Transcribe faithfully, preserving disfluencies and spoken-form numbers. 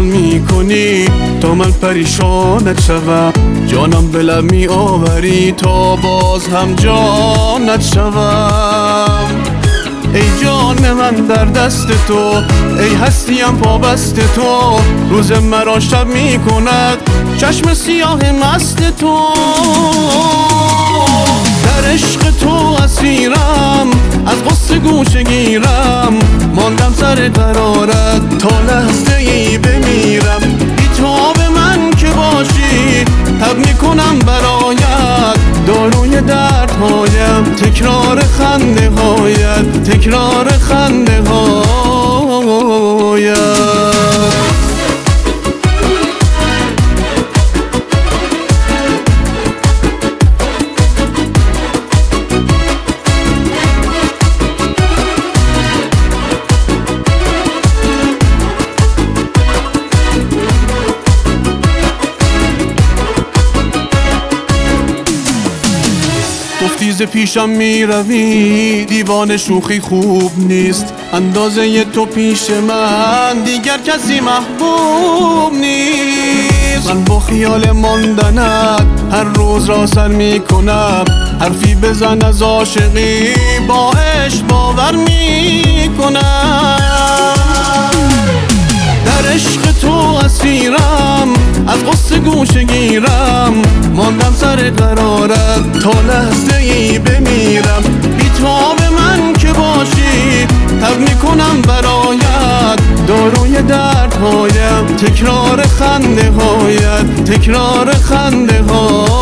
میکنی تا من پریشانت شوم، جانم به لب می آوری تا باز هم جانت شوم. ای جان من در دست تو، ای هستیم پابست تو، روز مرا شب می کند چشم سیاه مست تو. در عشق تو اسیرم، از غصه گوشه گیرم، ماندم سر قرارت تا لحظه ای بمیرم. بی تو به من که باشی تب میکنم برایت داروی دردهایم، تکرار خنده هایت، تکرار خنده هایت. گفتی ز پیشم میروی، دیوان شوخی خوب نیست، اندازه تو پیش من دیگر کسی محبوب نیست. من با خیال ماندنت هر روز را سر میکنم، حرفی بزن از عاشقی با عشق باور میکنم. در عشق تو اسیرم، از غصه گوشه گیرم، ماندم سر قرارت تا لحظه ای بمیرم. بی تو به من که باشی تب میکنم برایت داروی دردهایم، تکرار خنده هایت، تکرار خنده هایت.